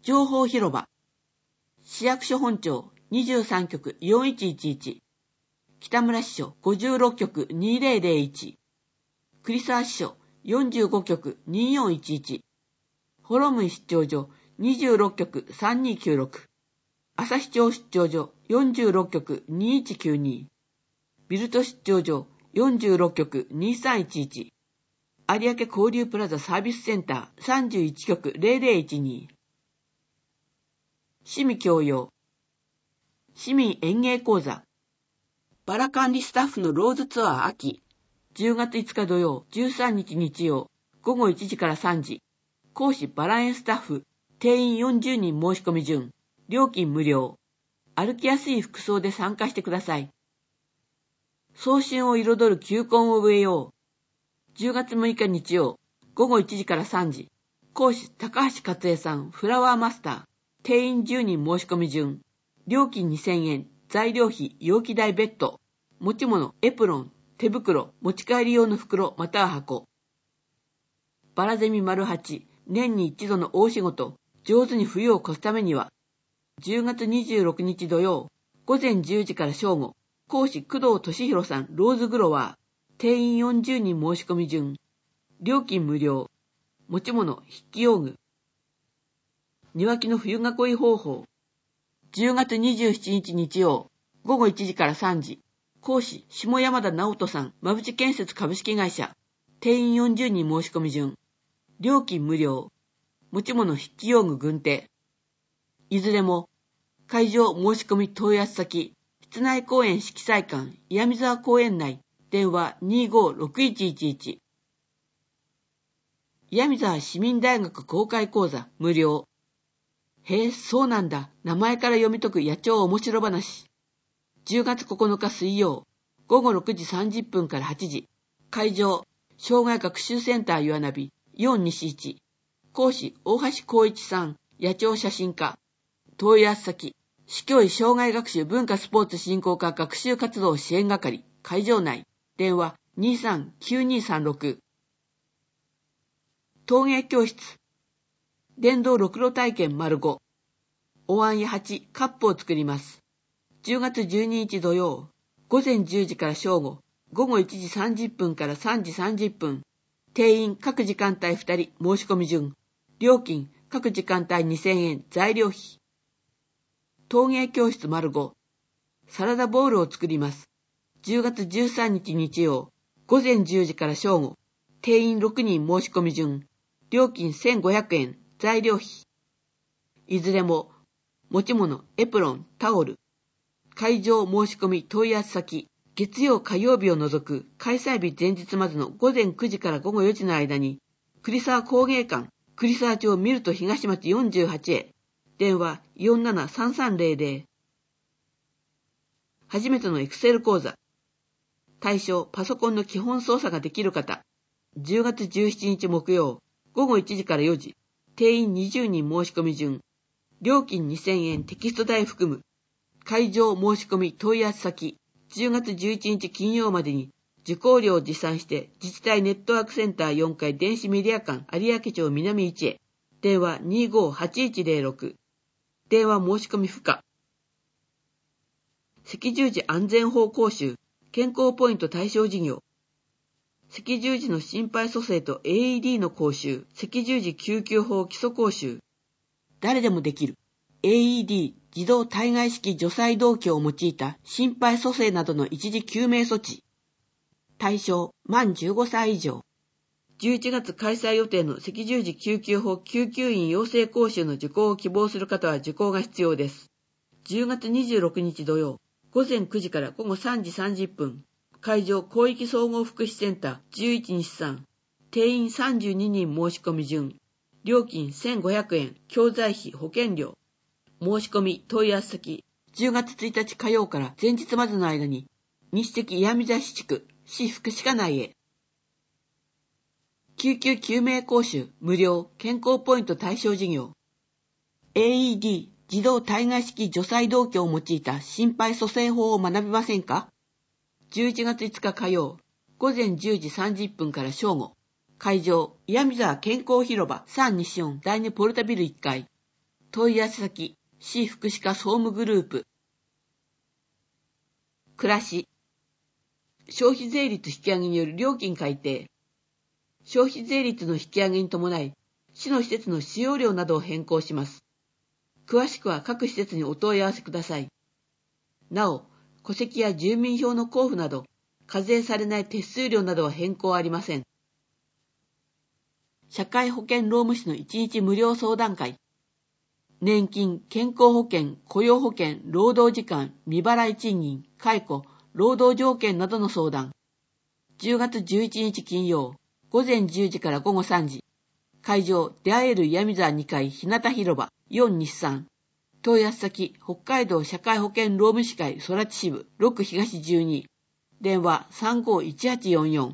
情報広場。市役所本庁23局4111。北村支所56局2001。栗沢支所45局2411。幌村出張所26局3296。朝日町出張所46局2192。ビルト出張所46局2311。有明交流プラザサービスセンター31局0012。市民教養。市民演芸講座。バラ管理スタッフのローズツアー秋。10月5日土曜、13日日曜、午後1時から3時。講師バラ園スタッフ、定員40人申し込み順。料金無料。歩きやすい服装で参加してください。早春を彩る球根を植えよう。10月6日日曜、午後1時から3時。講師高橋克恵さん、フラワーマスター。定員10人申し込み順。料金2000円。材料費、容器代別途。持ち物、エプロン、手袋、持ち帰り用の袋または箱。バラゼミ丸8、年に一度の大仕事。上手に冬を越すためには。10月26日土曜、午前10時から正午。講師工藤俊弘さん、ローズグロワー。定員40人申し込み順。料金無料。持ち物、筆記用具。庭木の冬囲い方法。10月27日日曜、午後1時から3時。講師、下山田直人さん、馬淵建設株式会社。定員40人申し込み順。料金無料。持ち物、筆記用具軍手。いずれも、会場申し込み問い合わせ先、室内公園色彩館、岩見沢公園内、電話 256111。岩見沢市民大学公開講座、無料。へえ、そうなんだ。名前から読み解く野鳥面白話。10月9日水曜、午後6時30分から8時。会場、障害学習センター岩ナビ、4西1。講師、大橋光一さん、野鳥写真家。問い合わせ先、市教委障害学習文化スポーツ振興課学習活動支援係、会場内、電話 239236。陶芸教室。電動ろくろ体験丸5。お椀や鉢、カップを作ります。10月12日土曜、午前10時から正午、午後1時30分から3時30分。定員各時間帯2人、申し込み順。料金各時間帯2000円、材料費。陶芸教室丸5。サラダボウルを作ります。10月13日日曜、午前10時から正午。定員6人申し込み順。料金1500円、材料費。いずれも、持ち物、エプロン、タオル。会場申し込み問い合わせ先、月曜火曜日を除く開催日前日までの午前9時から午後4時の間に、栗沢工芸館、栗沢町ミルト東町48へ。電話 473300。初めてのエクセル講座。対象、パソコンの基本操作ができる方。10月17日木曜、午後1時から4時。定員20人申し込み順。料金2000円、テキスト代含む。会場申し込み問い合わせ先。10月11日金曜までに受講料を持参して自治体ネットワークセンター4階電子メディア館有明町南1へ。電話 258106。電話申し込み不可。赤十字安全法講習、健康ポイント対象事業。赤十字の心肺蘇生と AED の講習、赤十字救急法基礎講習。誰でもできる。AED、自動体外式除細動器を用いた心肺蘇生などの一時救命措置。対象、満15歳以上。11月開催予定の赤十字救急法救急員養成講習の受講を希望する方は受講が必要です。10月26日土曜、午前9時から午後3時30分。会場広域総合福祉センター11日産。定員32人申し込み順。料金1500円、教材費保険料。申し込み問い合わせ先。10月1日火曜から前日までの間に、西赤岩見沢市地区、市福祉課内へ。救急救命講習、無料、健康ポイント対象事業。AED、自動体外式除細動器を用いた心肺蘇生法を学びませんか？ 11 月5日火曜、午前10時30分から正午。会場、岩見沢健康広場3西4第2ポルタビル1階。 問い合わせ先、市福祉課総務グループ。暮らし。消費税率引き上げによる料金改定。消費税率の引き上げに伴い、市の施設の使用料などを変更します。詳しくは各施設にお問い合わせください。なお、戸籍や住民票の交付など、課税されない手数料などは変更ありません。社会保険労務士の1日無料相談会。年金、健康保険、雇用保険、労働時間、未払い賃金、解雇、労働条件などの相談。10月11日金曜、午前10時から午後3時。会場、出会える岩見沢2階日向広場4日産。問い合わせ先、北海道社会保険労務士会空知支部6東12。電話351844。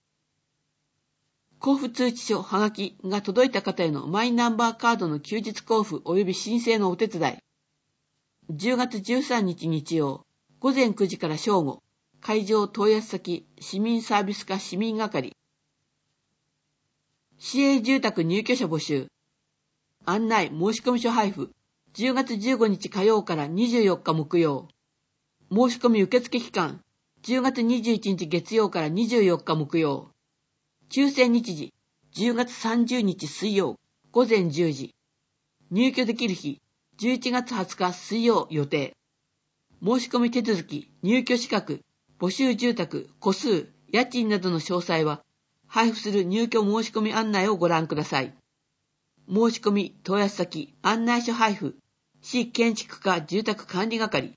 交付通知書はがきが届いた方へのマイナンバーカードの休日交付及び申請のお手伝い。10月13日日曜、午前9時から正午。会場問い合わせ先、市民サービス課市民係。市営住宅入居者募集。案内申込書配布。10月15日火曜から24日木曜。申し込み受付期間。10月21日月曜から24日木曜。抽選日時。10月30日水曜。午前10時。入居できる日。11月20日水曜予定。申し込み手続き、入居資格、募集住宅、戸数、家賃などの詳細は、配布する入居申し込み案内をご覧ください。申し込み、問い合わせ先、案内書配布、市建築課住宅管理係。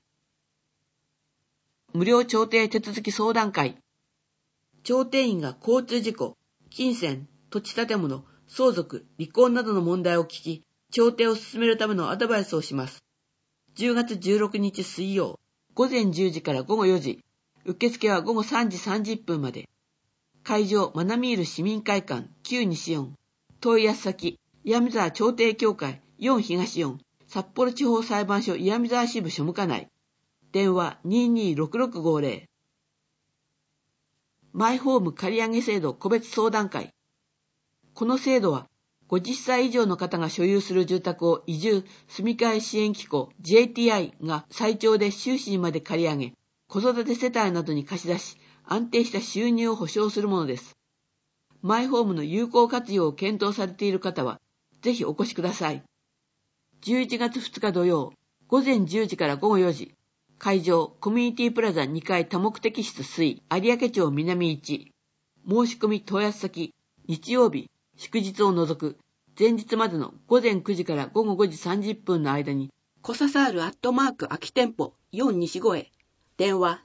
無料調停手続き相談会。調停員が交通事故、金銭、土地建物、相続、離婚などの問題を聞き、調停を進めるためのアドバイスをします。10月16日水曜、午前10時から午後4時。受付は午後3時30分まで。会場、マナミール市民会館、旧西4。問い合わせ先、岩見沢調停協会、4東4。札幌地方裁判所岩見沢支部庶務課内。電話226650。マイホーム借り上げ制度個別相談会。この制度は、50歳以上の方が所有する住宅を移住、住み替え支援機構 JTI が最長で収支にまで借り上げ、子育て世帯などに貸し出し、安定した収入を保障するものです。マイホームの有効活用を検討されている方は、ぜひお越しください。11月2日土曜、午前10時から午後4時。会場、コミュニティプラザ2階多目的室水、有明町南1。申し込み問い合わせ先、日曜日、祝日を除く、前日までの午前9時から午後5時30分の間に、コササール@空き店舗4西越へ。電話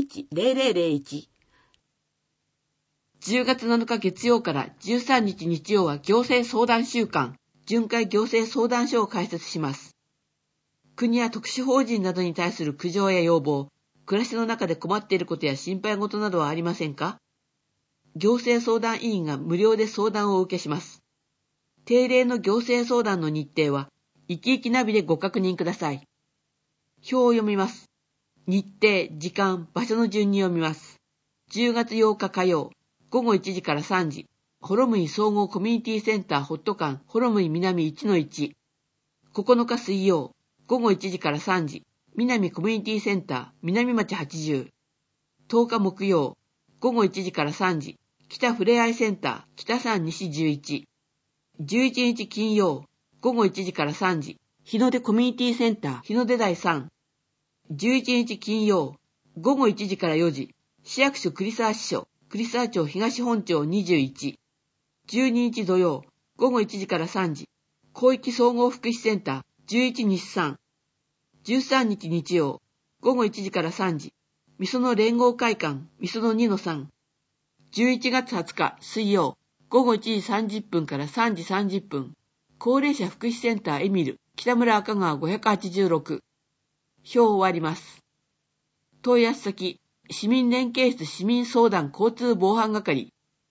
310001。10月7日月曜から13日日曜は行政相談週間、巡回行政相談所を開設します。国や特殊法人などに対する苦情や要望、暮らしの中で困っていることや心配事などはありませんか？行政相談委員が無料で相談をお受けします。定例の行政相談の日程は、いきいきナビでご確認ください。表を読みます。日程、時間、場所の順に読みます。10月8日火曜、午後1時から3時、ホロムイ総合コミュニティセンターホット館ホロムイ南 1-1。9日水曜、午後1時から3時、南コミュニティセンター南町80。10日木曜、午後1時から3時、北ふれあいセンター北3西11。11日金曜、午後1時から3時、日の出コミュニティセンター日の出台3。11日金曜、午後1時から4時、市役所栗沢支所、栗沢町東本町21。12日土曜、午後1時から3時、広域総合福祉センター11日3。13日日曜、午後1時から3時、みその連合会館みその2-3。11月20日水曜、午後1時30分から3時30分、高齢者福祉センターエミル北村赤川586。表を終わります。問い合わせ先、市民連携室市民相談交通防犯係。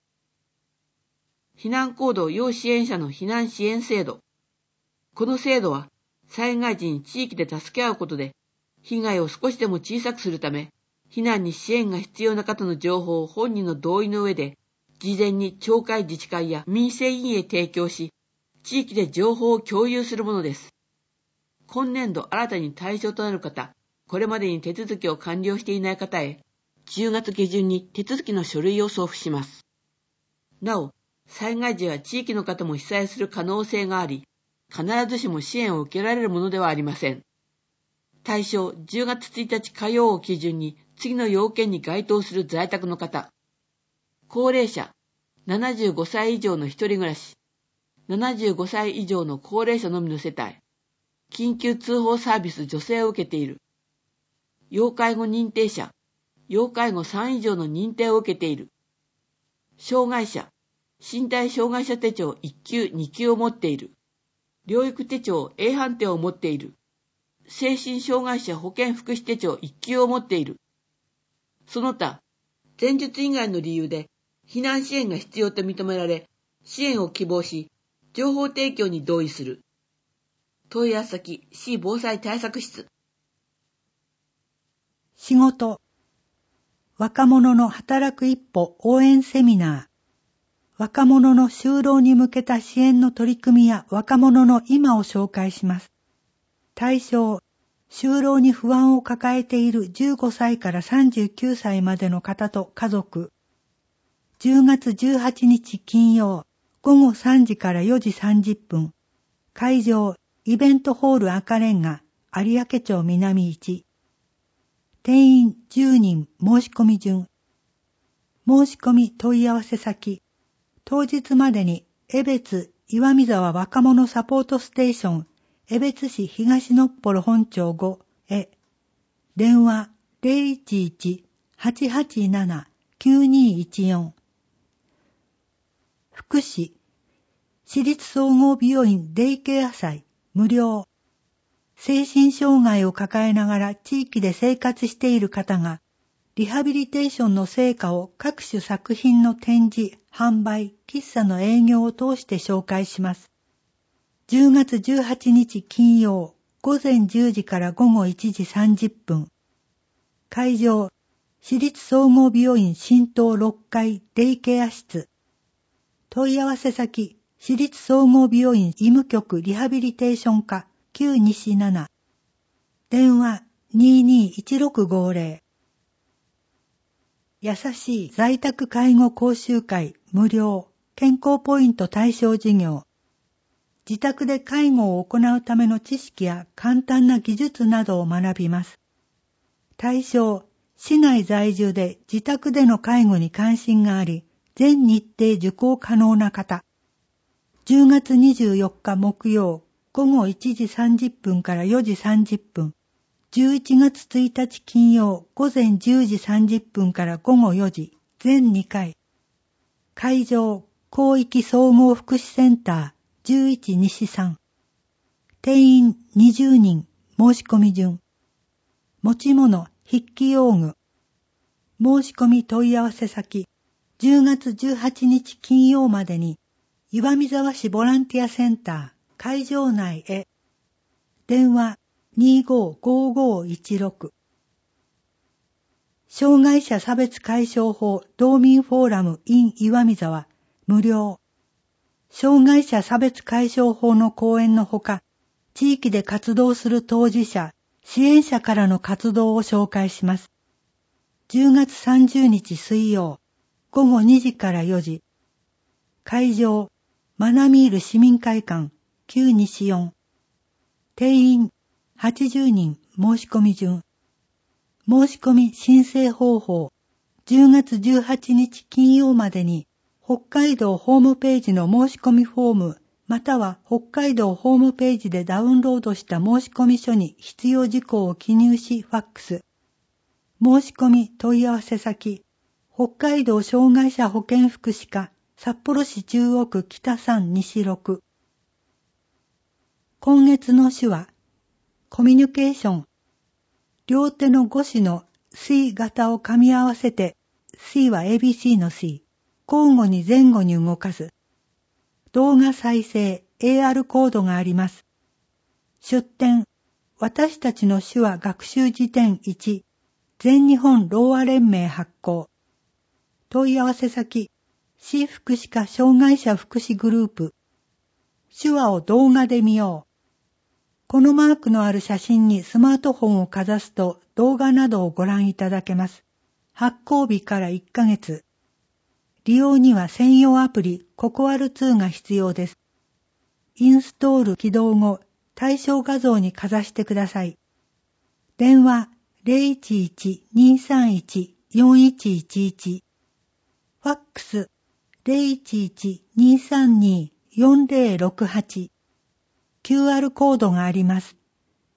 避難行動要支援者の避難支援制度。この制度は、災害時に地域で助け合うことで、被害を少しでも小さくするため、避難に支援が必要な方の情報を本人の同意の上で、事前に町会自治会や民生委員へ提供し、地域で情報を共有するものです。 今年度新たに対象となる方、これまでに手続きを完了していない方へ、10月下旬に手続きの書類を送付します。なお、災害時は地域の方も被災する可能性があり、必ずしも支援を受けられるものではありません。対象10月1日火曜を基準に次の要件に該当する在宅の方、高齢者、75歳以上の一人暮らし、75歳以上の高齢者のみの世帯、緊急通報サービス助成を受けている、要介護認定者、要介護3以上の認定を受けている、障害者、身体障害者手帳1級2級を持っている、療育手帳 A 判定を持っている、精神障害者保健福祉手帳1級を持っている。その他、前述以外の理由で避難支援が必要と認められ、支援を希望し、情報提供に同意する。問い合わせ先、市防災対策室。 仕事。若者の働く一歩応援セミナー。若者の就労に向けた支援の取り組みや若者の今を紹介します。対象、就労に不安を抱えている15歳から39歳までの方と家族。10月18日金曜、午後3時から4時30分。会場、イベントホール赤レンガ、有明町南1。定員10人申し込み順。申し込み問い合わせ先。当日までに、江別岩見沢若者サポートステーション、江別市東のっぽろ本町5へ。電話011-887-9214。福祉。市立総合病院デイケア祭無料。精神障害を抱えながら地域で生活している方が、リハビリテーションの成果を各種作品の展示、販売、喫茶の営業を通して紹介します。10月18日金曜、午前10時から午後1時30分。会場、市立総合病院新棟6階デイケア室。問い合わせ先、市立総合病院医務局リハビリテーション課旧西7。電話221650。優しい在宅介護講習会無料健康ポイント対象事業。自宅で介護を行うための知識や簡単な技術などを学びます。対象、市内在住で自宅での介護に関心があり、全日程受講可能な方。10月24日木曜、午後1時30分から4時30分。11月1日金曜午前10時30分から午後4時、全2回。会場、広域総合福祉センター11西3。定員20人、申し込み順。持ち物、筆記用具。申し込み問い合わせ先、10月18日金曜までに、岩見沢市ボランティアセンター、会場内へ。電話255516。障害者差別解消法道民フォーラム in 岩見沢無料。障害者差別解消法の講演のほか、地域で活動する当事者、支援者からの活動を紹介します。10月30日水曜、午後2時から4時。会場、マナミール市民会館、旧西4。定員80人申し込み順。申し込み申請方法。10月18日金曜までに北海道ホームページの申し込みフォームまたは北海道ホームページでダウンロードした申し込み書に必要事項を記入しファックス。申し込み問い合わせ先。北海道障害者保健福祉課札幌市中央区北3西6。今月の手話。コミュニケーション。両手の5指の C 型を噛み合わせて、C は ABC の C。交互に前後に動かす。動画再生、AR コードがあります。出典。私たちの手話学習辞典1。全日本ろうあ連盟発行。問い合わせ先。市福祉課障害者福祉グループ。手話を動画で見よう。 このマークのある写真にスマートフォンをかざすと動画などをご覧いただけます。発行日から1ヶ月。利用には専用アプリココアル2が必要です。インストール起動後、対象画像にかざしてください。電話 011-231-4111 ファックス 011-232-4068 QR コードがあります。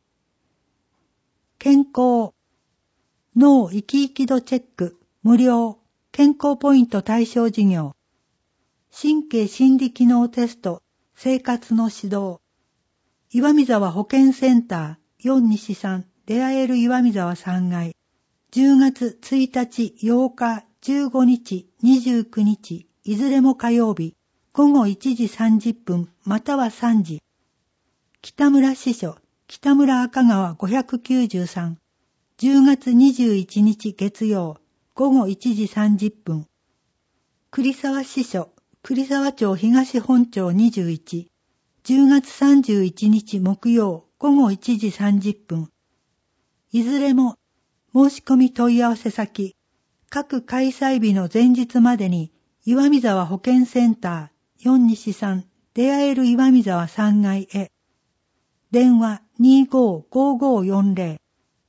健康脳生き生き度チェック無料健康ポイント対象事業神経心理機能テスト生活の指導岩見沢保健センター4西さん出会える岩見沢3階10月1日8日15日29日いずれも火曜日午後1時30分または3時北村支所北村赤川593 10月21日月曜午後1時30分栗沢支所栗沢町東本町21 10月31日木曜午後1時30分いずれも申し込み問い合わせ先各開催日の前日までに岩見沢保健センター4西さん出会える岩見沢3階へ電話 255540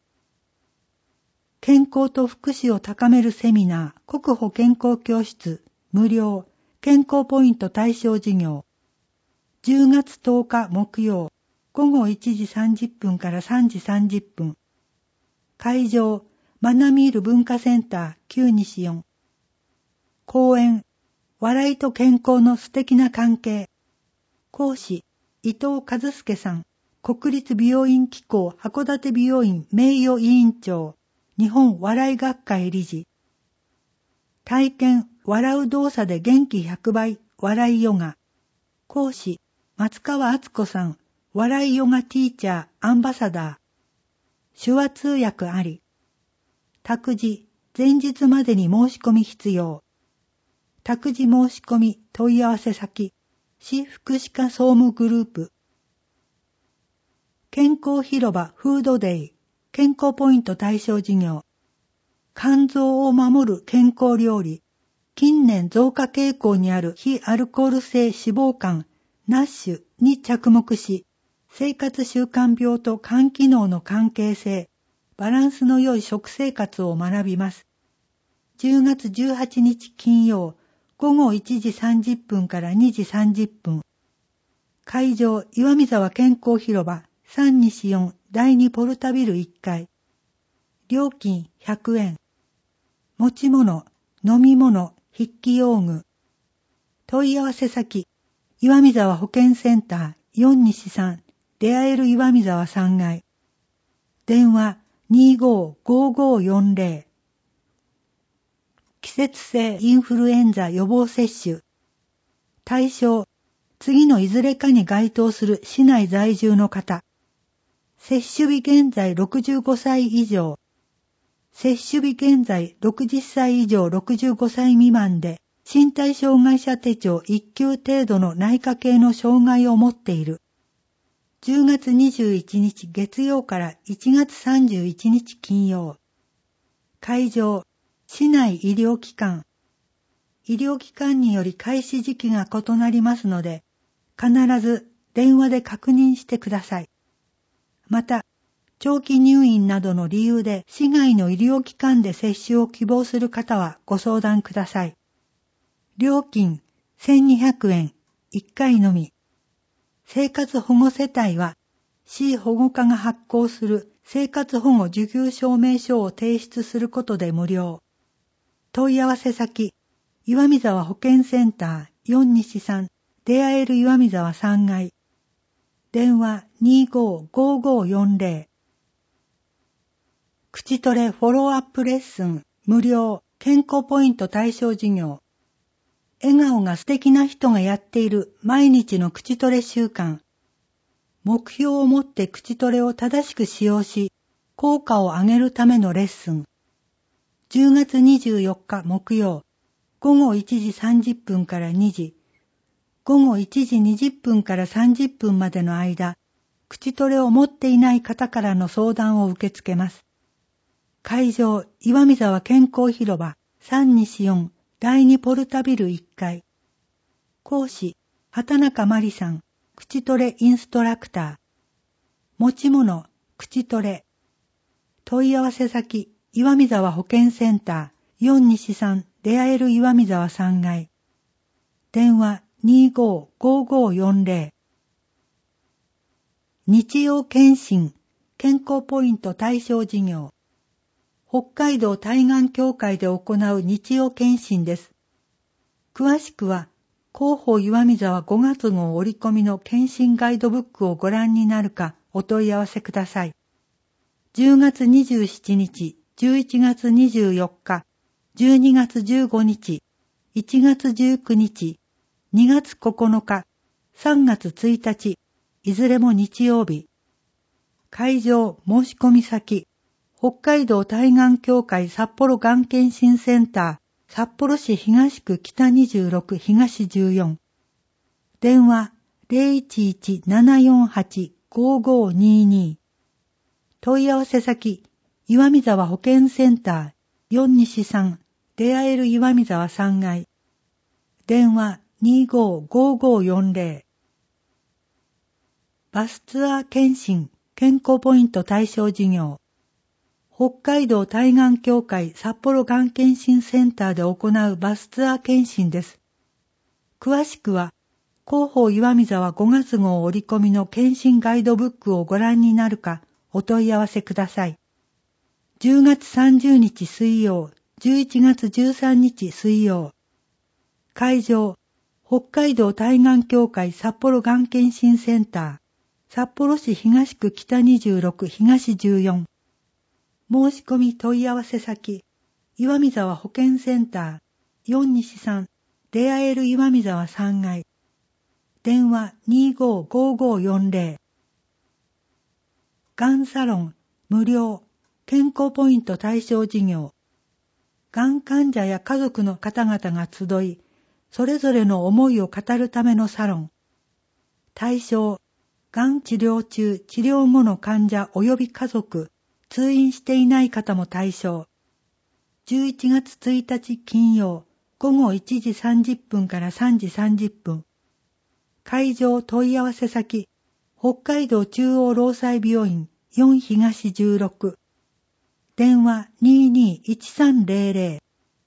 健康と福祉を高めるセミナー国保健康教室無料健康ポイント対象事業10月10日木曜午後1時30分から3時30分会場マナミール文化センター9西4講演笑いと健康の素敵な関係講師伊藤和介さん国立美容院機構函館美容院名誉委員長日本笑い学会理事体験笑う動作で元気100倍笑いヨガ講師松川敦子さん笑いヨガティーチャーアンバサダー手話通訳あり託児前日までに申し込み必要託児申し込み問い合わせ先市福祉課総務グループ健康広場フードデイ健康ポイント対象事業肝臓を守る健康料理近年増加傾向にある非アルコール性脂肪肝ナッシュに着目し生活習慣病と肝機能の関係性バランスの良い食生活を学びます10月18日金曜午後1時30分から2時30分会場岩見沢健康広場3西4第2ポルタビル1階料金100円持ち物飲み物筆記用具問い合わせ先岩見沢保健センター4西3出会える岩見沢3階電話255540季節性インフルエンザ予防接種対象次のいずれかに該当する市内在住の方接種日現在65歳以上接種日現在60歳以上65歳未満で身体障害者手帳1級程度の内科系の障害を持っている10月21日月曜から1月31日金曜会場市内医療機関医療機関により開始時期が異なりますので必ず電話で確認してくださいまた長期入院などの理由で市外の医療機関で接種を希望する方はご相談ください。料金1200円1回のみ。生活保護世帯は市保護課が発行する生活保護受給証明書を提出することで無料。問い合わせ先、岩見沢保健センター4西3出会える岩見沢3階。電話255540口トレフォローアップレッスン無料健康ポイント対象事業笑顔が素敵な人がやっている毎日の口トレ習慣目標を持って口トレを正しく使用し効果を上げるためのレッスン10月24日木曜午後1時30分から2時午後1時20分から30分までの間口トレを持っていない方からの相談を受け付けます。会場、岩見沢健康広場324第2ポルタビル1階。講師、畑中真理さん、口トレインストラクター。持ち物、口トレ。問い合わせ先、岩見沢保健センター4西3出会える岩見沢3階。電話255540。日曜検診、健康ポイント対象事業。北海道対岸協会で行う日曜検診です。詳しくは、広報岩見沢5月号折り込みの検診ガイドブックをご覧になるかお問い合わせください。10月27日、11月24日、12月15日、1月19日、2月9日、3月1日、いずれも日曜日。会場申し込み先、北海道対岸協会札幌がん検診センター、札幌市東区北26東14。電話011-748-5522。問い合わせ先、岩見沢保健センター4西3出会える岩見沢3階。電話255540。バスツアー検診健康ポイント対象事業。北海道対岸協会札幌がん検診センターで行うバスツアー検診です。詳しくは、広報岩見沢5月号折り込みの検診ガイドブックをご覧になるかお問い合わせください。10月30日水曜、11月13日水曜。会場、北海道対岸協会札幌がん検診センター、札幌市東区北26東14。申し込み問い合わせ先、岩見沢保健センター4西3出会える岩見沢3階。電話255540。がんサロン無料健康ポイント対象事業。がん患者や家族の方々が集い、それぞれの思いを語るためのサロン。対象、がん治療中、治療後の患者及び家族、通院していない方も対象。11月1日金曜、午後1時30分から3時30分。会場問い合わせ先、北海道中央労災病院4東16。電話221300。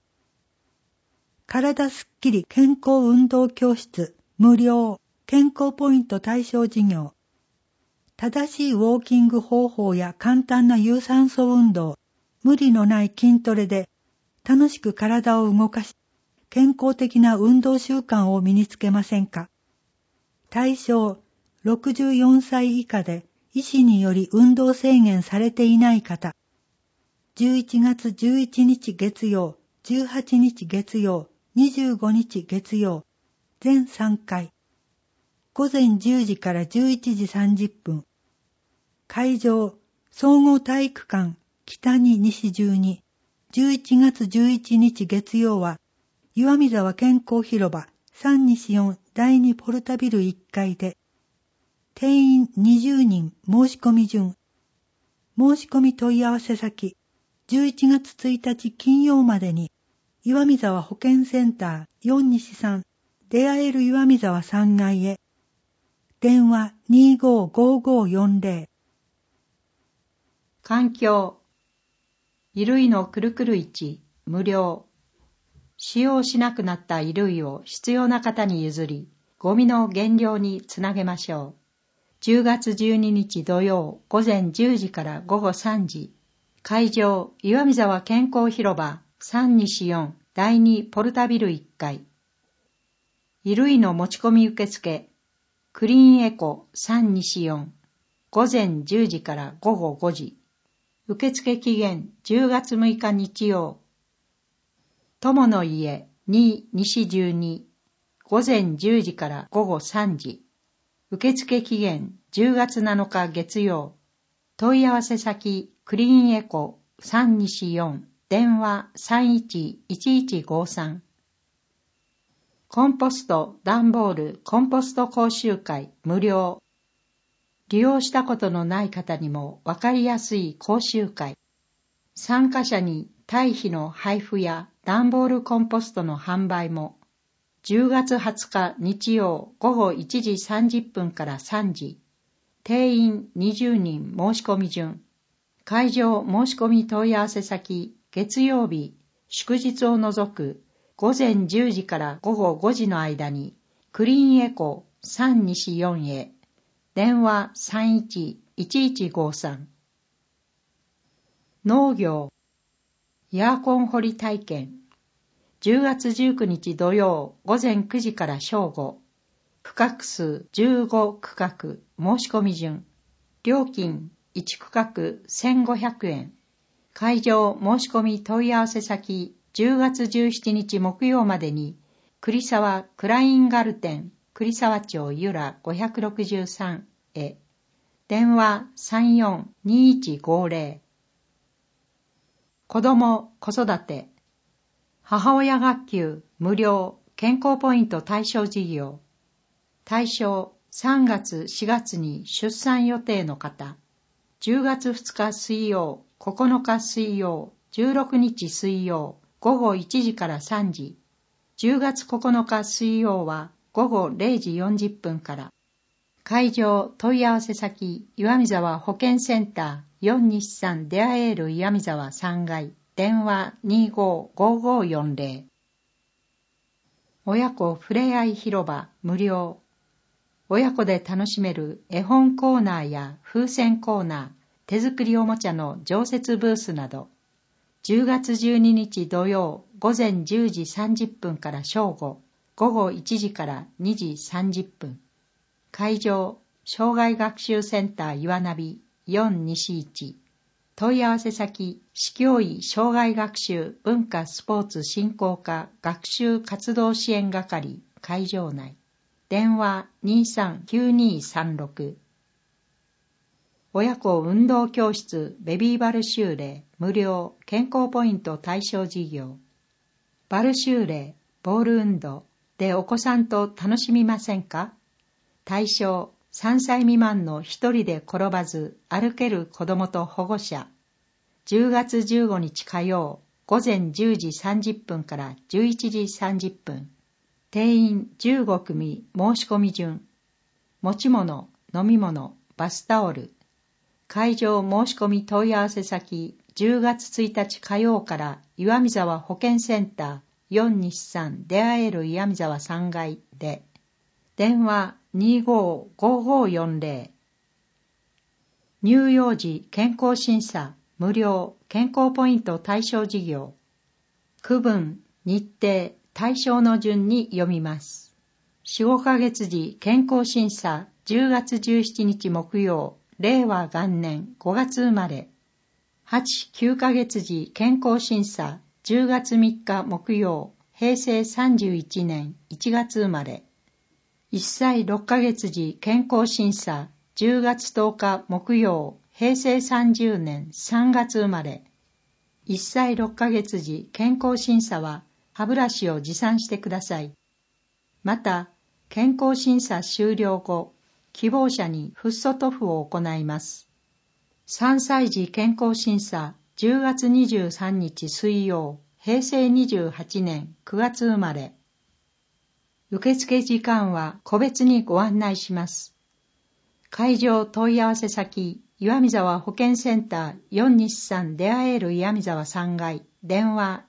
体すっきり健康運動教室無料健康ポイント対象事業。正しいウォーキング方法や簡単な有酸素運動、無理のない筋トレで楽しく体を動かし、健康的な運動習慣を身につけませんか？対象、64歳以下で医師により運動制限されていない方。11月11日月曜、18日月曜、25日月曜、全3回。午前10時から11時30分。会場、総合体育館、北に西12。11月11日月曜は、岩見沢健康広場、3西4第2ポルタビル1階で、定員20人申し込み順。申し込み問い合わせ先、11月1日金曜までに、岩見沢保健センター4西3出会える岩見沢3階へ。電話255540。 環境。衣類のくるくる市無料。使用しなくなった衣類を必要な方に譲り、ゴミの減量につなげましょう。10月12日土曜午前10時から午後3時。会場、岩見沢健康広場3西4第2ポルタビル1階。衣類の持ち込み受付、クリーンエコ3西4午前10時から午後5時。受付期限10月6日日曜。友の家2西12午前10時から午後3時。受付期限10月7日月曜。問い合わせ先クリーンエコ3西4電話311153。コンポスト、段ボール、コンポスト講習会無料。 利用したことのない方にもわかりやすい講習会。参加者に堆肥の配布や段ボールコンポストの販売も。10月20日日曜午後1時30分から3時。定員20人申し込み順。会場申し込み問い合わせ先、月曜日、祝日を除く午前10時から午後5時の間に、クリーンエコ3西4へ。電話 31-1153。農業。エアコン掘り体験。10月19日土曜午前9時から正午。区画数15区画申し込み順。料金1区画1500円。会場申し込み問い合わせ先10月17日木曜までに栗沢クラインガルテン栗沢町由良563へ。電話 34-2150。子ども子育て。母親学級無料健康ポイント対象事業。対象3月4月に出産予定の方。10月2日水曜、9日水曜、16日水曜、午後1時から3時。10月9日水曜は午後0時40分から。会場問い合わせ先、岩見沢保健センター4日産デアエール岩見沢3階。電話 255540。親子ふれあい広場無料。親子で楽しめる絵本コーナーや風船コーナー、手作りおもちゃの常設ブースなど、10月12日土曜午前10時30分から正午、午後1時から2時30分。会場、障害学習センター岩ナビ4西1。問い合わせ先、市教委障害学習文化スポーツ振興課学習活動支援係会場内。電話 239236。親子運動教室ベビーバルシューレ無料健康ポイント対象事業。バルシューレボール運動でお子さんと楽しみませんか？対象3歳未満の一人で転ばず歩ける子どもと保護者。10月15日火曜午前10時30分から11時30分。定員15組申し込み順。持ち物、飲み物、バスタオル。会場申し込み問い合わせ先10月1日火曜から岩見沢保健センター4日産デアエール岩見沢3階で。電話255540。乳幼児健康審査無料健康ポイント対象事業。区分、日程、対象の順に読みます。4、5ヶ月時健康審査10月17日木曜、令和元年5月生まれ。8、9ヶ月時健康審査10月3日木曜、平成31年1月生まれ。1歳6ヶ月時健康審査10月10日木曜、平成30年3月生まれ。1歳6ヶ月時健康審査は歯ブラシを持参してください。また、健康審査終了後、希望者にフッ素塗布を行います。3歳児健康審査10月23日水曜、平成28年9月生まれ。受付時間は個別にご案内します。会場問い合わせ先、岩見沢保健センター4日産デアエール岩見沢3階。電話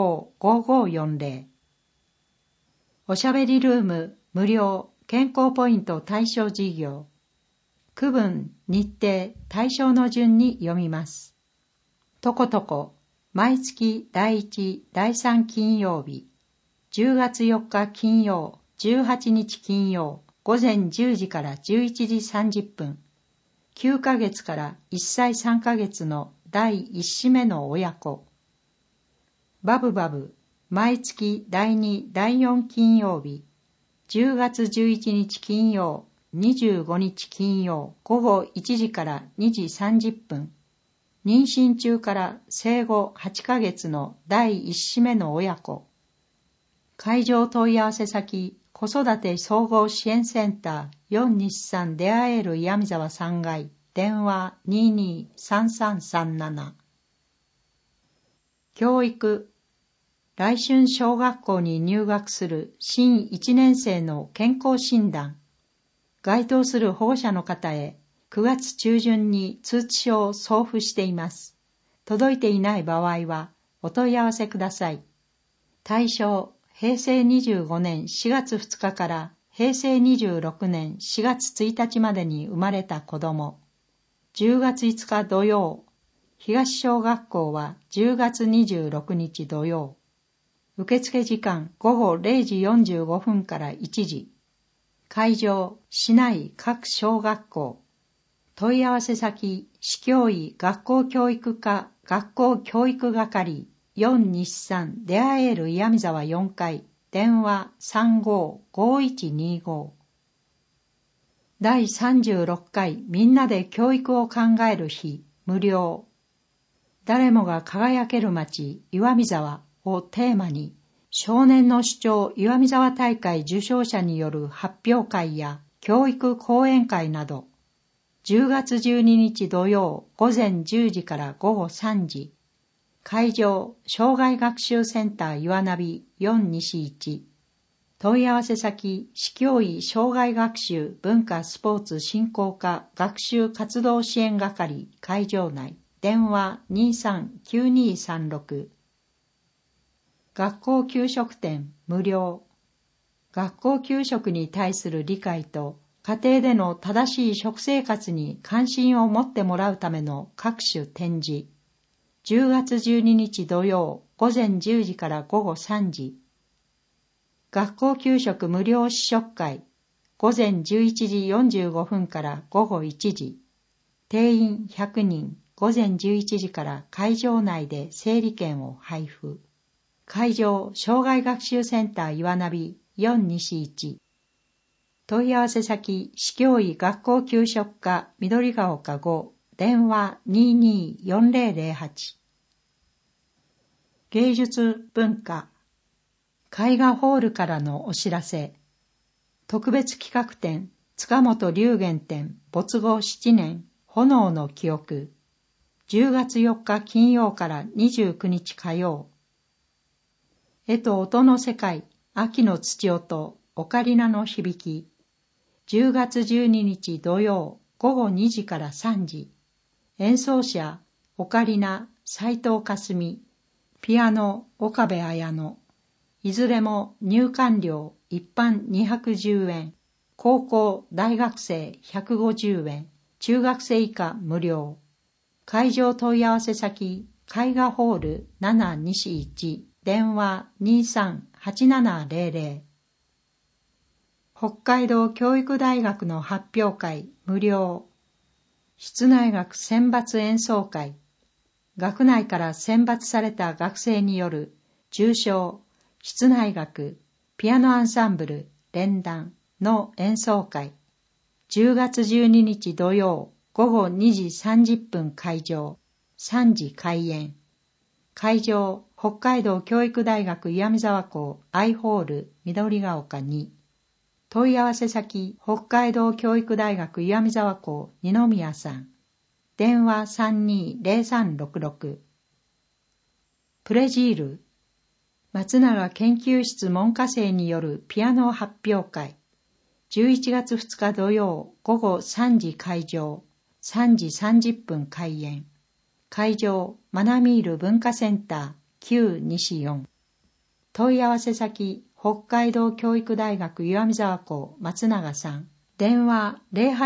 255540。おしゃべりルーム無料健康ポイント対象事業。区分、日程、対象の順に読みます。とことこ、毎月第1、第3金曜日。10月4日金曜、18日金曜、午前10時から11時30分。9ヶ月から1歳3ヶ月の第1子目の親子。バブバブ、毎月第2、第4金曜日、10月11日金曜、25日金曜、午後1時から2時30分。妊娠中から生後8ヶ月の第1子目の親子。会場問い合わせ先、 子育て総合支援センター4日産出会える岩見沢3階、電話223337。教育。来春小学校に入学する新1年生の健康診断。該当する保護者の方へ9月中旬に通知書を送付しています。届いていない場合はお問い合わせください。対象、平成25年4月2日から平成26年4月1日までに生まれた子供。10月5日土曜。東小学校は10月26日土曜。受付時間午後0時45分から1時。会場、市内各小学校。問い合わせ先、市教委学校教育課学校教育係4日産出会える岩見沢4階、電話355125。第36回みんなで教育を考える日、無料。誰もが輝ける街、岩見沢をテーマに、少年の主張岩見沢大会受賞者による発表会や教育講演会など、10月12日土曜午前10時から午後3時。会場、障害学習センター岩ナビ4西1。問い合わせ先、市教委障害学習文化スポーツ振興課学習活動支援係会場内。電話239236。学校給食店無料。学校給食に対する理解と家庭での正しい食生活に関心を持ってもらうための各種展示。10月12日土曜午前10時から午後3時。学校給食無料試食会。午前11時45分から午後1時。定員100人。午前11時から会場内で整理券を配布。会場、障害学習センター岩ナビ4西1。問い合わせ先、市教委学校給食課緑が丘5、電話224008。芸術文化。絵画ホールからのお知らせ。特別企画展、塚本龍玄展、没後7年、炎の記憶。10月4日金曜から29日火曜。絵と音の世界、秋の土音、オカリナの響き。10月12日土曜、午後2時から3時。演奏者、オカリナ、斉藤かすみ。ピアノ、岡部彩乃。いずれも入館料、一般210円。高校、大学生150円。中学生以下無料。会場問い合わせ先、絵画ホール7西1、電話238700。北海道教育大学の発表会無料。室内楽選抜演奏会。学内から選抜された学生による重唱、室内楽、ピアノアンサンブル、連弾の演奏会。10月12日土曜、午後2時30分開場、3時開演。会場、北海道教育大学岩見沢校 I ホール緑が丘2。問い合わせ先、北海道教育大学岩見沢校二宮さん。電話320366。プレジール。松永研究室門下生によるピアノ発表会。11月2日土曜午後3時開場。3時30分開演。会場、マナミール文化センター旧西4。問い合わせ先、北海道教育大学岩見沢校松永さん。電話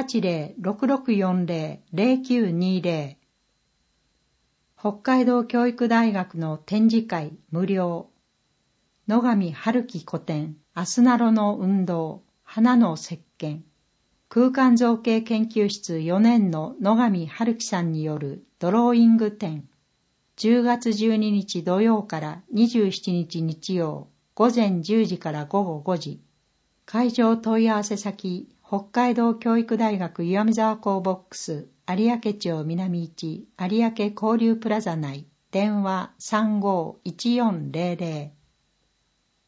080-6640-0920。北海道教育大学の展示会無料。野上春樹古典、アスナロの運動、花の石鹸。空間造形研究室4年の野上春樹さんによるドローイング展。10月12日土曜から27日日曜、午前10時から午後5時。会場問い合わせ先、北海道教育大学岩見沢校ボックス、有明町南1、有明交流プラザ内、電話351400。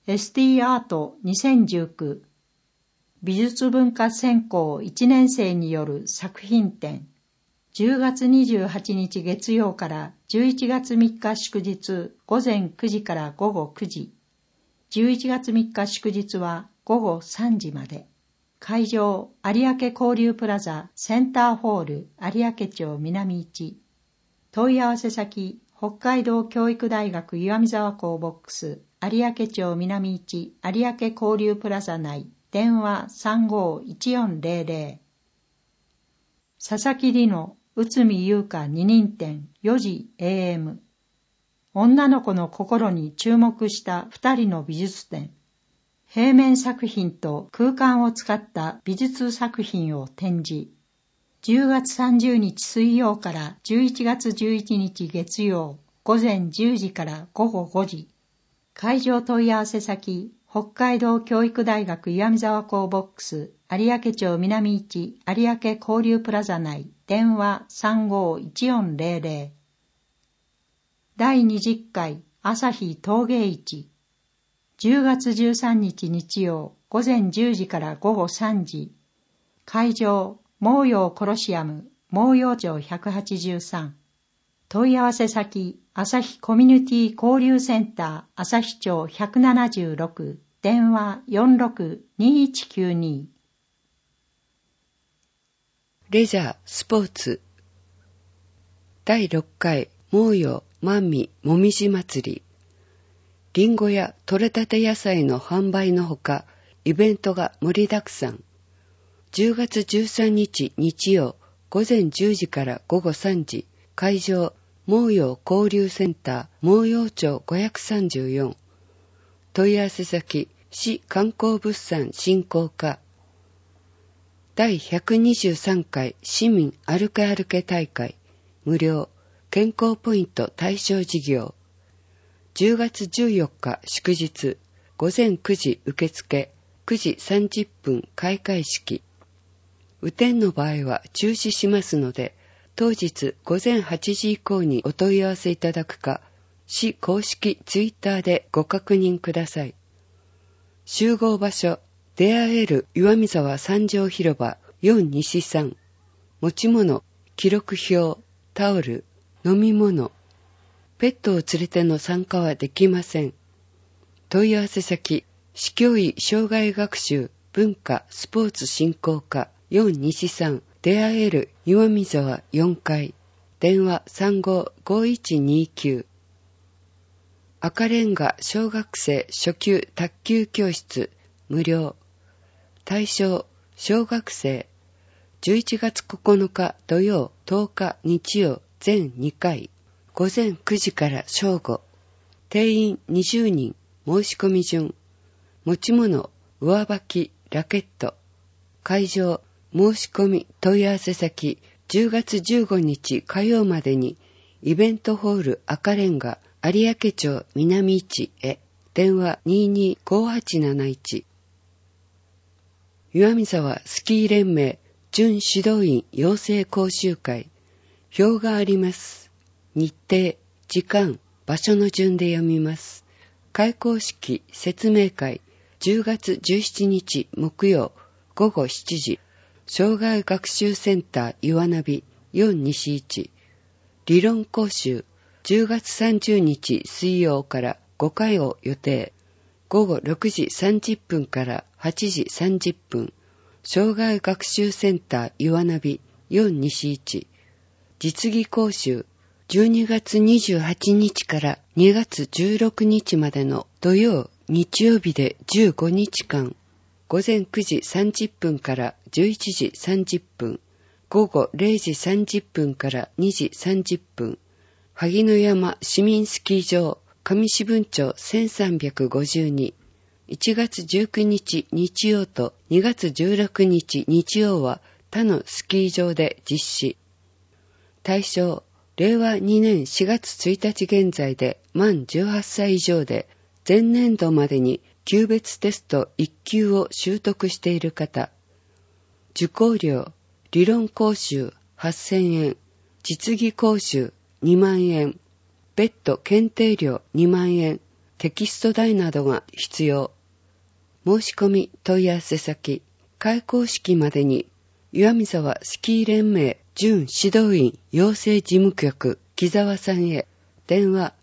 ST アート2019美術文化専攻1年生による作品展、10月28日月曜から11月3日祝日午前9時から午後9時、11月3日祝日は午後3時まで。会場、有明交流プラザセンターホール有明町南1。問い合わせ先、北海道教育大学岩見沢校ボックス有明町南1有明交流プラザ内、電話351400。佐々木里乃、内海優香二人展4時 AM。女の子の心に注目した2人の美術展。平面作品と空間を使った美術作品を展示。10月30日水曜から11月11日月曜午前10時から午後5時。会場問い合わせ先、北海道教育大学岩見沢校ボックス有明町南1有明交流プラザ内、電話351400。第20回朝日陶芸市。10月13日日曜午前10時から午後3時。会場、毛陽コロシアム、毛陽町183。問い合わせ先、朝日コミュニティ交流センター朝日町176、電話462192。 レジャー、スポーツ。第6回毛陽万味もみじ祭り。リンゴや取れたて野菜の販売のほか、イベントが盛りだくさん。10月13日日曜午前10時から午後3時。会場、毛陽交流センター毛陽町534。問い合わせ先、市観光物産振興課。第123回市民歩け歩け大会。無料健康ポイント対象事業。10月14日祝日午前9時受付、9時30分開会式。雨天の場合は中止しますので、当日午前8時以降にお問い合わせいただくか、市公式ツイッターでご確認ください。集合場所、出会える岩見沢三条広場4西3。持ち物、記録表、タオル、飲み物。ペットを連れての参加はできません。問い合わせ先、市教委障害学習文化スポーツ振興課4西3出会える岩見沢4階、電話355129。赤レンガ小学生初級卓球教室無料。対象小学生。11月9日土曜10日日曜全2回。午前9時から正午。定員20人。申し込み順。持ち物、上履き、ラケット。会場、申し込み、問い合わせ先、10月15日火曜までに、イベントホール赤レンガ、有明町南1へ。電話225871。岩見沢スキー連盟準指導員養成講習会。表があります。日程、時間、場所の順で読みます。開講式、説明会、10月17日木曜午後7時。障害学習センター岩ナビ4西1。理論講習、10月30日水曜から5回を予定。午後6時30分から8時30分。障害学習センター岩ナビ4西1。実技講習、12月28日から2月16日までの土曜、日曜日で15日間、午前9時30分から11時30分、午後0時30分から2時30分、萩野山市民スキー場上士分町1352、1月19日日曜と2月16日日曜は他のスキー場で実施。対象、令和2年4月1日現在で満18歳以上で、前年度までに級別テスト1級を習得している方。受講料、理論講習8000円、実技講習2万円、別途検定料2万円、 テキスト代などが必要。申し込み問い合わせ先、開校式までに、岩見沢スキー連盟準指導員養成事務局木沢さんへ、電話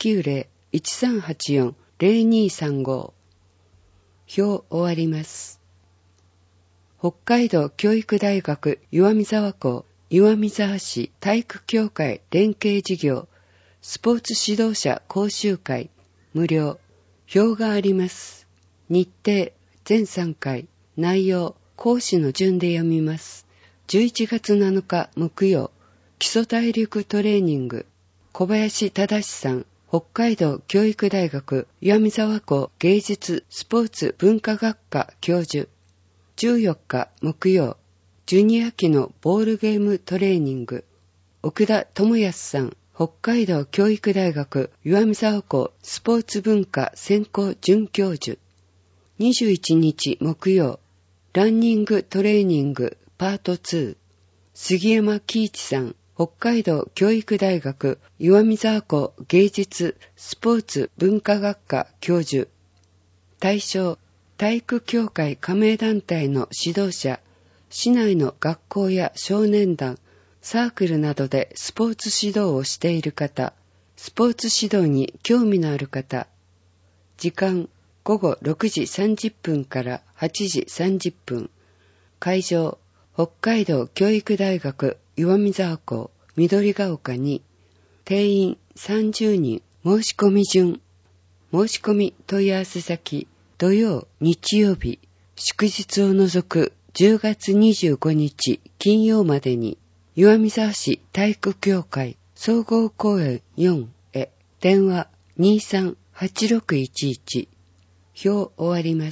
090-1384-0235。表終わります。北海道教育大学岩見沢校岩見沢市体育協会連携事業スポーツ指導者講習会無料。表があります。日程全3回。内容講師の順で読みます。11月7日木曜、基礎体力トレーニング、小林忠さん、北海道教育大学岩見沢校芸術スポーツ文化学科教授。14日木曜、ジュニア期のボールゲームトレーニング、奥田智康さん、北海道教育大学岩見沢校スポーツ文化専攻准教授。21日木曜、ランニングトレーニングパート2、杉山喜一さん、北海道教育大学岩見沢校芸術スポーツ文化学科教授。対象、体育協会加盟団体の指導者、市内の学校や少年団、サークルなどでスポーツ指導をしている方、スポーツ指導に興味のある方。時間、午後6時30分から8時30分。会場、北海道教育大学岩見沢校緑が丘に。定員30人。申し込み順。申し込み問い合わせ先、土曜、日曜日、祝日を除く10月25日金曜までに、岩見沢市体育協会総合公園4へ、電話 23-8611。表終わります。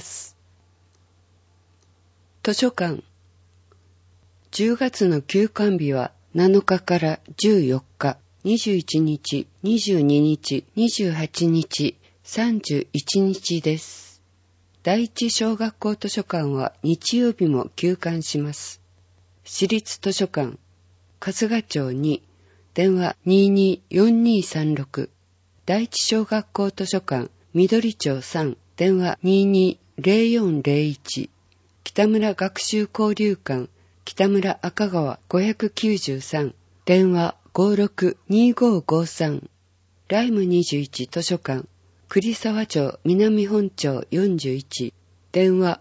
図書館。10月の休館日は7日から14日、21日、22日、28日、31日です。第一小学校図書館は日曜日も休館します。私立図書館、春日町に、電話 224236。第一小学校図書館、緑町3、電話 220401。北村学習交流館、北村赤川593、電話 562553。ライム21図書館、栗沢町南本町41、電話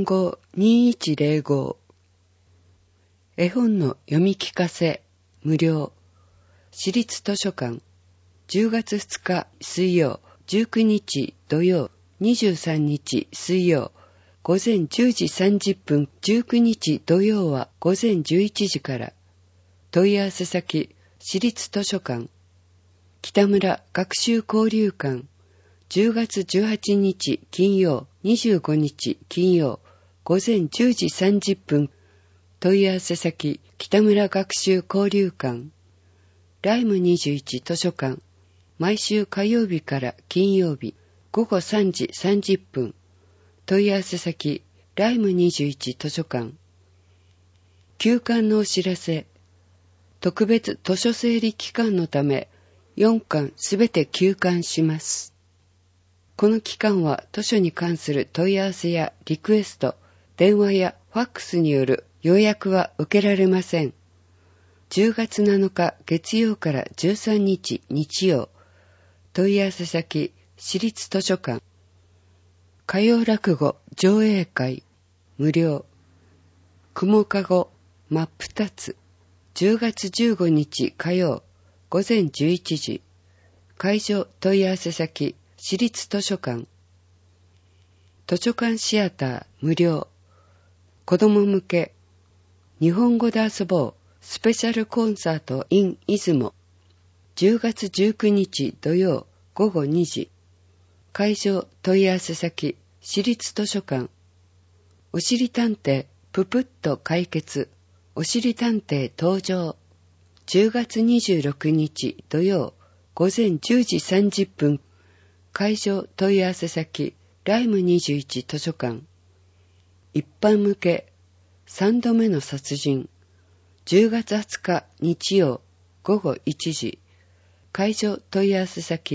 452105。絵本の読み聞かせ、無料。私立図書館、10月2日水曜、19日土曜、23日水曜、午前10時30分、19日土曜は午前11時から。問い合わせ先、私立図書館、北村学習交流館、10月18日金曜、25日金曜、午前10時30分。問い合わせ先、北村学習交流館。ライム21図書館、毎週火曜日から金曜日、午後3時30分。問い合わせ先、ライム21図書館。休館のお知らせ。特別図書整理期間のため、4巻すべて休館します。この期間は図書に関する問い合わせやリクエスト、電話やファックスによる予約は受けられません。10月7日月曜から13日日曜。問い合わせ先、私立図書館。歌謡落語上映会、無料。雲かご、真っ二つ。10月15日火曜、午前11時。会場問い合わせ先、私立図書館。図書館シアター、無料。子供向け、日本語で遊ぼう、スペシャルコンサート in 出雲。10月19日土曜、午後2時。会場問い合わせ先、私立図書館。おしり探偵、ぷぷっと解決。おしり探偵登場。10月26日土曜、午前10時30分。会場問い合わせ先、ライム21図書館。一般向け、3度目の殺人。10月20日日曜、午後1時。会場問い合わせ先、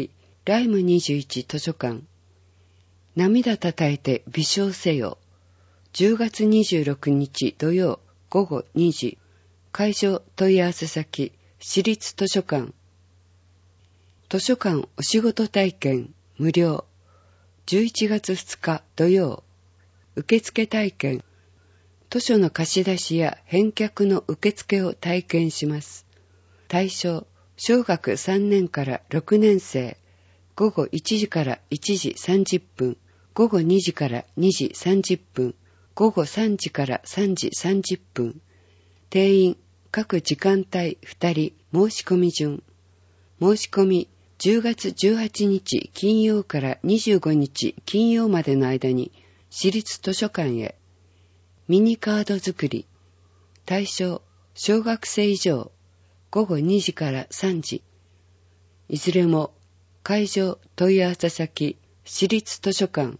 ライム21図書館。涙たたえて微笑せよ。10月26日土曜午後2時。会場問い合わせ先、私立図書館。図書館お仕事体験無料。11月2日土曜。受付体験。図書の貸し出しや返却の受付を体験します。対象、小学3年から6年生。午後1時から1時30分。午後2時から2時30分。午後3時から3時30分。定員、各時間帯2人、申し込み順。申し込み、10月18日金曜から25日金曜までの間に、私立図書館へ。ミニカード作り。対象、小学生以上。午後2時から3時。いずれも、会場問い合わせ先、私立図書館。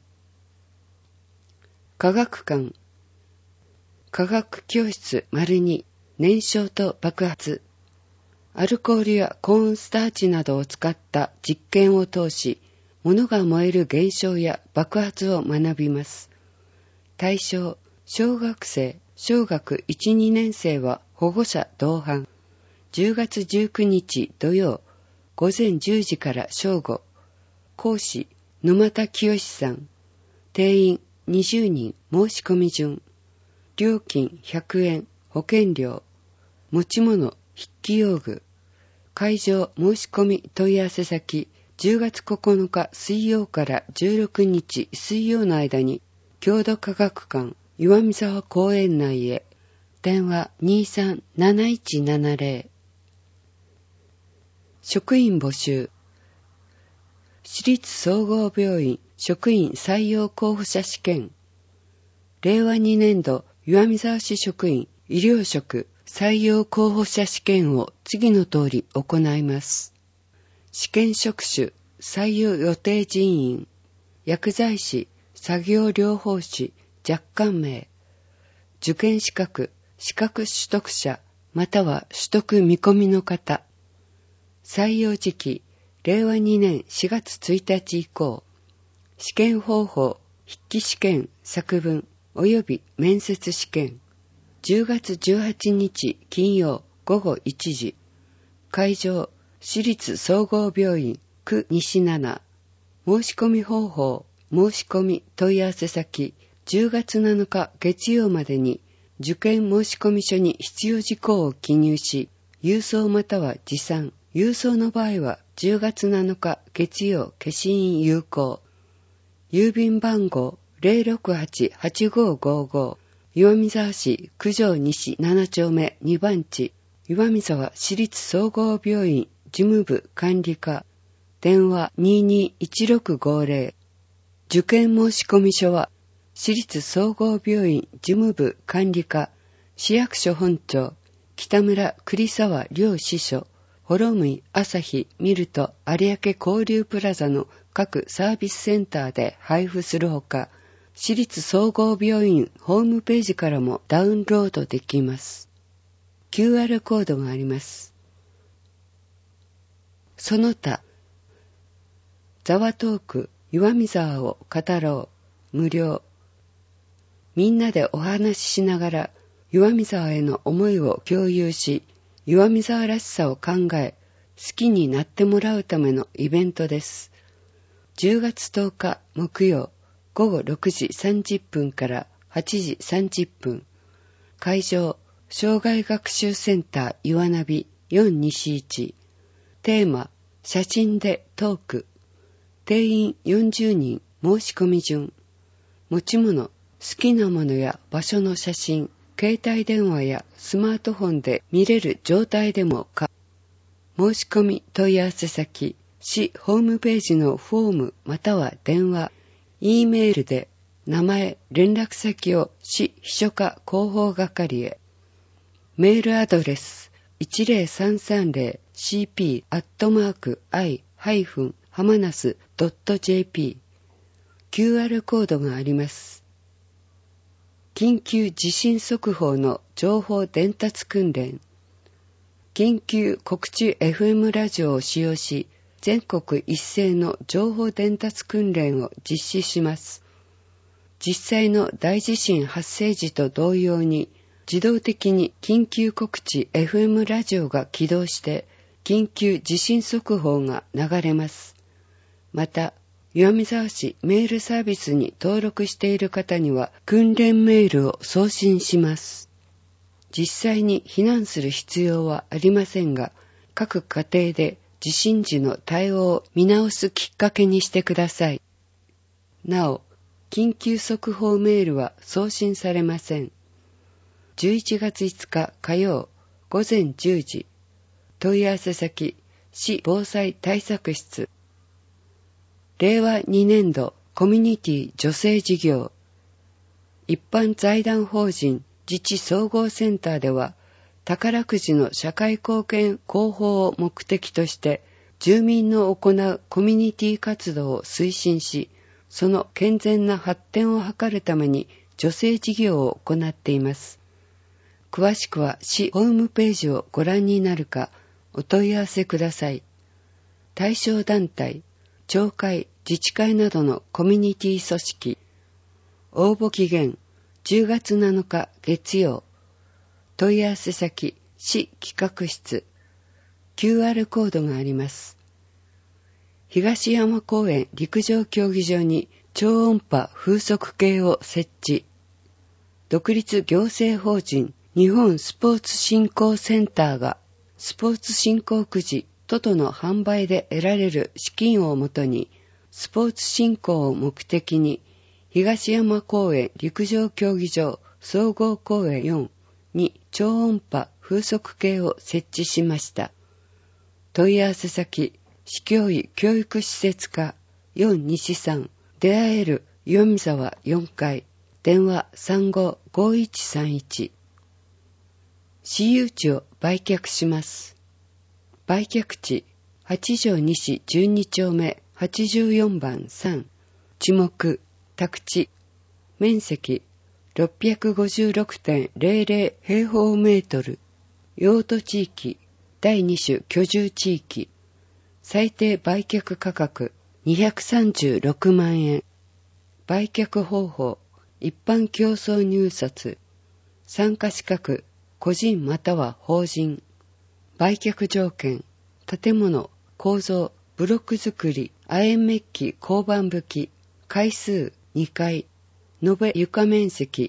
科学館。科学教室 ②、燃焼と爆発。アルコールやコーンスターチなどを使った実験を通し、物が燃える現象や爆発を学びます。対象、小学生、小学1、2年生は保護者同伴。10月19日土曜、午前10時から正午。講師、沼田清さん。定員20人、申し込み順。料金100円、保険料。持ち物、筆記用具。会場申し込み問い合わせ先、10月9日水曜から16日水曜の間に、郷土科学館、岩見沢公園内へ。電話23-7170。職員募集。私立総合病院職員採用候補者試験。令和2年度岩見沢市職員医療職採用候補者試験を次の通り行います。試験職種、採用予定人員、薬剤師、作業療法士、若干名。受験資格、資格取得者、または取得見込みの方。採用時期、令和2年4月1日以降。試験方法、筆記試験、作文、及び面接試験。10月18日金曜午後1時。会場、私立総合病院、区西7。申し込み方法、申し込み問い合わせ先、10月7日月曜までに、受験申し込み書に必要事項を記入し、郵送または持参。郵送の場合は10月7日月曜消印有効。郵便番号 068-8555 岩見沢市九条西7丁目2番地岩見沢市立総合病院事務部管理課。電話221650。受験申し込み書は市立総合病院事務部管理課市役所本庁北村栗沢両支所ホロムイ、朝日、ミルト、有明交流プラザの各サービスセンターで配布するほか、市立総合病院ホームページからもダウンロードできます。QR コードがあります。その他、ザワトーク、岩見沢を語ろう、無料。みんなでお話ししながら、岩見沢への思いを共有し、岩見沢らしさを考え、好きになってもらうためのイベントです。10月10日木曜午後6時30分から8時30分。会場、障害学習センター岩ナビ4西1。テーマ、写真でトーク。定員40人、申し込み順。持ち物、好きなものや場所の写真。携帯電話やスマートフォンで見れる状態でもか。申し込み問い合わせ先、市ホームページのフォームまたは電話、Eメールで名前、連絡先を市秘書課広報係へ。メールアドレス、10330cp@i-hamanas.jp。QR コードがあります。緊急地震速報の情報伝達訓練。緊急告知 FM ラジオを使用し、 全国一斉の情報伝達訓練を実施します。実際の大地震発生時と同様に、自動的に緊急告知 FM ラジオが起動して、緊急地震速報が流れます。また、岩見沢市メールサービスに登録している方には訓練メールを送信します。実際に避難する必要はありませんが、各家庭で地震時の対応を見直すきっかけにしてください。なお、緊急速報メールは送信されません。11月5日火曜午前10時、問い合わせ先、市防災対策室。令和2年度コミュニティ女性事業。一般財団法人自治総合センターでは、宝くじの社会貢献広報を目的として、住民の行うコミュニティ活動を推進し、その健全な発展を図るために女性事業を行っています。詳しくは市ホームページをご覧になるかお問い合わせください。対象団体、町会、自治会などのコミュニティ組織。応募期限10月7日月曜。問い合わせ先、市企画室。QR コードがあります。東山公園陸上競技場に超音波風速計を設置。独立行政法人日本スポーツ振興センターがスポーツ振興くじ等々の販売で得られる資金をもとにスポーツ振興を目的に東山公園陸上競技場総合公園4に超音波風速計を設置しました。問い合わせ先、市教委教育施設課4西3出会える岩見沢4階電話355131。私有地を売却します。売却地、八条西12丁目84番3。地目、宅地。面積、656.00 平方メートル。用途地域、第2種居住地域。最低売却価格、236万円。売却方法、一般競争入札。参加資格、個人または法人。売却条件、建物、構造、ブロック造り、亜鉛メッキ鋼板葺き、階数2階、延べ床面積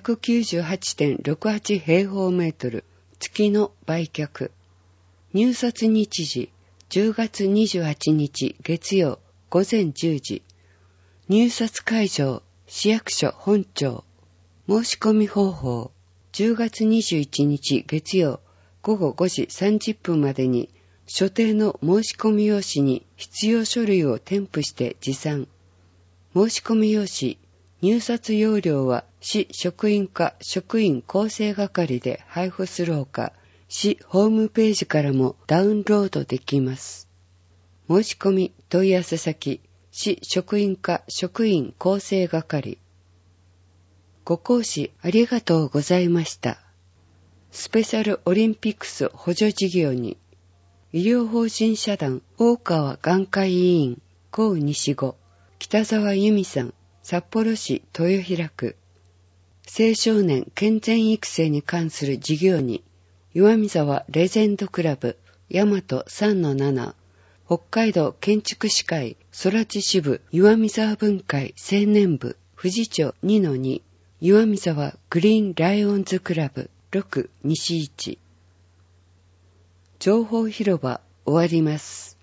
198.68 平方メートル、月の売却。入札日時、10月28日月曜午前10時。入札会場、市役所本庁。申し込み方法、10月21日月曜午後5時30分までに所定の申し込み用紙に必要書類を添付して持参。申し込み用紙、入札要領は市職員課職員構成係で配布するほか、市ホームページからもダウンロードできます。申し込み問い合わせ先、市職員課職員構成係。ご講師ありがとうございました。スペシャルオリンピックス補助事業に、医療法人社団大川眼科医院高西5北沢由美さん札幌市豊平区。青少年健全育成に関する事業に、岩見沢レジェンドクラブ大和 3-7 北海道建築士会空知支部岩見沢分会青年部富士町 2-2 岩見沢グリーンライオンズクラブ6西1。情報広場終わります。